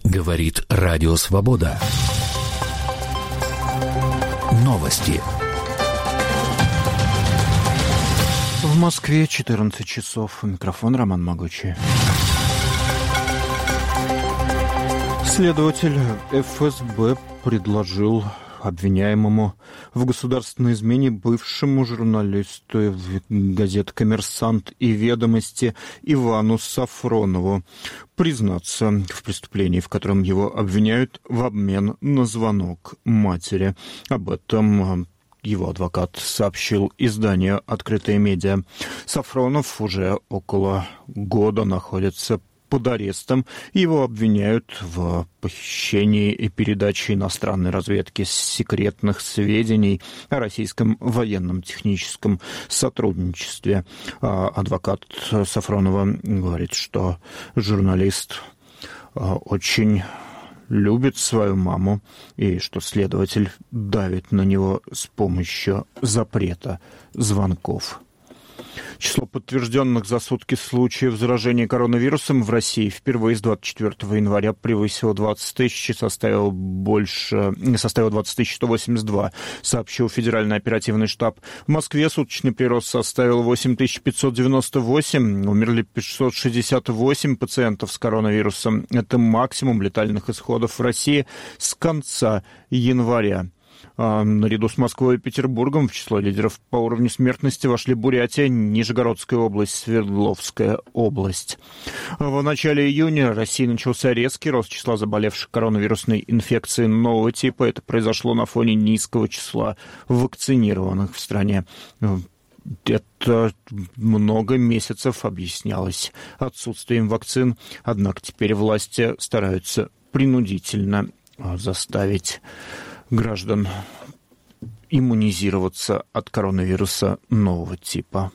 Говорит Радио Свобода. Новости. В Москве 14 часов. Микрофон Роман Могучий. Следователь ФСБ предложил обвиняемому в государственной измене бывшему журналисту газет «Коммерсант» и «Ведомости» Ивану Сафронову признаться в преступлении, в котором его обвиняют, в обмен на звонок матери. Об этом его адвокат сообщил изданию «Открытые медиа». Сафронов уже около года находится под арестом. Его обвиняют в похищении и передаче иностранной разведки секретных сведений о российском военном техническом сотрудничестве. Адвокат Сафронова говорит, что журналист очень любит свою маму и что следователь давит на него с помощью запрета звонков. Число подтвержденных за сутки случаев заражения коронавирусом в России впервые с 24 января превысило 20 тысяч и составило 20 182, сообщил Федеральный оперативный штаб. В Москве суточный прирост составил 8598, умерли 568 пациентов с коронавирусом. Это максимум летальных исходов в России с конца января. Наряду с Москвой и Петербургом в число лидеров по уровню смертности вошли Бурятия, Нижегородская область, Свердловская область. В начале июня в России начался резкий рост числа заболевших коронавирусной инфекцией нового типа. Это произошло на фоне низкого числа вакцинированных в стране. Это много месяцев объяснялось отсутствием вакцин, однако теперь власти стараются принудительно заставить граждан иммунизироваться от коронавируса нового типа.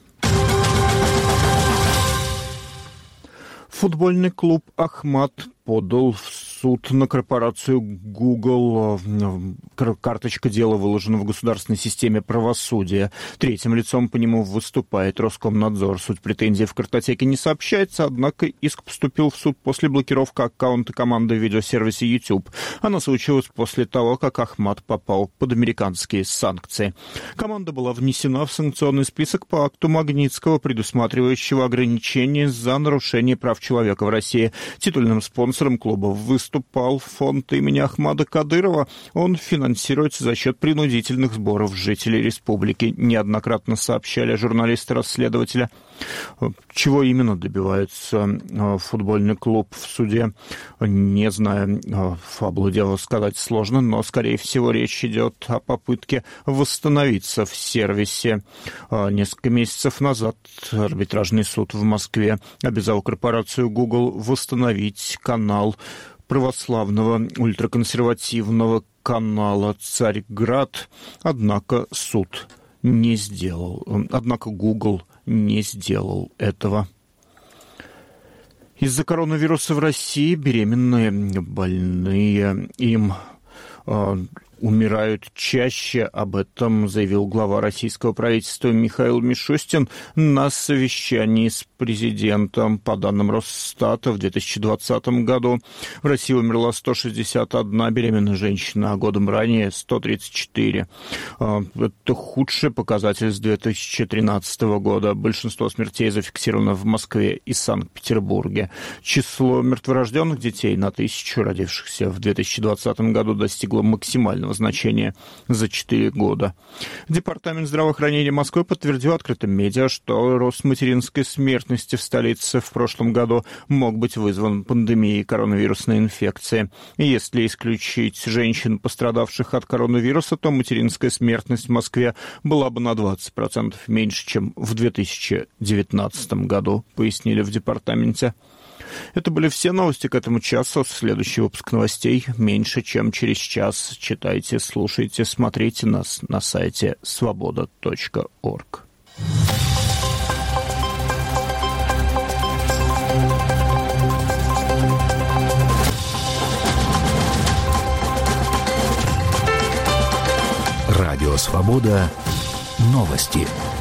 Футбольный клуб «Ахмат» подал в суд на корпорацию Google. Карточка дела выложена в государственной системе правосудия. Третьим лицом по нему выступает Роскомнадзор. Суть претензий в картотеке не сообщается, однако иск поступил в суд после блокировки аккаунта команды в видеосервисе YouTube. Она случилась после того, как Ахмат попал под американские санкции. Команда была внесена в санкционный список по акту Магнитского, предусматривающего ограничения за нарушение прав человека в России. Титульным спонсором клуба выступал фонд имени Ахмада Кадырова. Он финансируется за счет принудительных сборов жителей республики. Неоднократно сообщали журналисты расследователя. Чего именно добивается футбольный клуб в суде, не знаю, фабулу дела сказать сложно, но, скорее всего, речь идет о попытке восстановиться в сервисе. Несколько месяцев назад арбитражный суд в Москве обязал корпорацию Google восстановить канал православного ультраконсервативного канала «Царьград», однако суд не сделал. Однако Google не сделал этого. Из-за коронавируса в России беременные, больные им умирают чаще. Об этом заявил глава российского правительства Михаил Мишустин на совещании с президентом. По данным Росстата, в 2020 году в России умерла 161 беременная женщина, а годом ранее 134. Это худший показатель с 2013 года. Большинство смертей зафиксировано в Москве и Санкт-Петербурге. Число мертворожденных детей на 1000 родившихся в 2020 году достигло максимального значения за 4 года. Департамент здравоохранения Москвы подтвердил открытым медиа, что рост материнской смертности в столице в прошлом году мог быть вызван пандемией коронавирусной инфекции. И если исключить женщин, пострадавших от коронавируса, то материнская смертность в Москве была бы на 20% меньше, чем в 2019 году, пояснили в департаменте. Это были все новости к этому часу. Следующий выпуск новостей меньше, чем через час. Читайте, слушайте, смотрите нас на сайте svoboda.org. Радио «Свобода». Новости.